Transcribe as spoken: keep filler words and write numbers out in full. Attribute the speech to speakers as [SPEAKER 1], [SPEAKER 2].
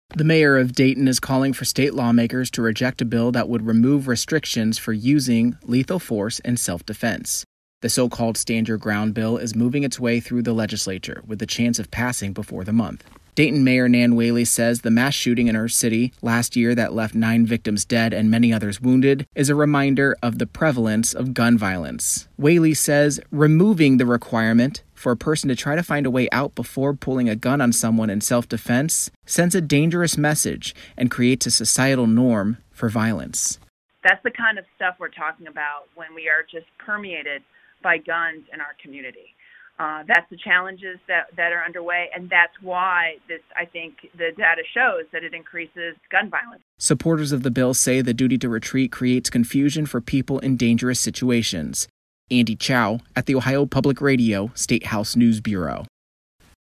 [SPEAKER 1] The mayor of Dayton is calling for state lawmakers to reject a bill that would remove restrictions for using lethal force in self-defense. The so-called Stand Your Ground bill is moving its way through the legislature with the chance of passing before the month. Dayton Mayor Nan Whaley says the mass shooting in her city last year that left nine victims dead and many others wounded is a reminder of the prevalence of gun violence. Whaley says removing the requirement for a person to try to find a way out before pulling a gun on someone in self-defense sends a dangerous message and creates a societal norm for violence.
[SPEAKER 2] That's the kind of stuff we're talking about when we are just permeated by guns in our community. Uh, that's the challenges that, that are underway, and that's why this, I think, the data shows that it increases gun violence.
[SPEAKER 1] Supporters of the bill say the duty to retreat creates confusion for people in dangerous situations. Andy Chow at the Ohio Public Radio State House News Bureau.